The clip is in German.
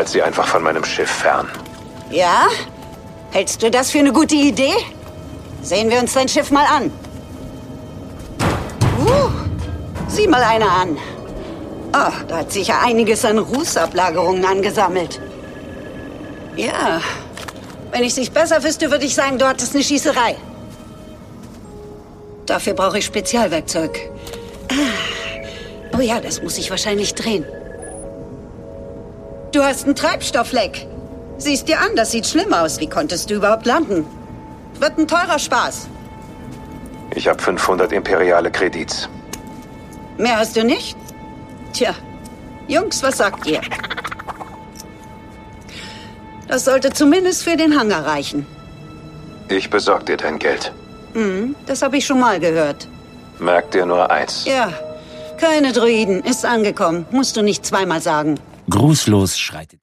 Halt sie einfach von meinem Schiff fern. Ja? Hältst du das für eine gute Idee? Sehen wir uns dein Schiff mal an. Sieh mal einer an. Oh, da hat sich ja einiges an Rußablagerungen angesammelt. Ja, wenn ich es nicht besser wüsste, würde ich sagen, dort ist eine Schießerei. Dafür brauche ich Spezialwerkzeug. Oh ja, das muss ich wahrscheinlich drehen. Du hast einen Treibstoffleck. Siehst dir an, das sieht schlimm aus. Wie konntest du überhaupt landen? Wird ein teurer Spaß. Ich habe 500 imperiale Kredits. Mehr hast du nicht? Tja, Jungs, was sagt ihr? Das sollte zumindest für den Hangar reichen. Ich besorg dir dein Geld. Das habe ich schon mal gehört. Merk dir nur eins. Ja, keine Droiden. Ist angekommen. Musst du nicht zweimal sagen. Grußlos schreitet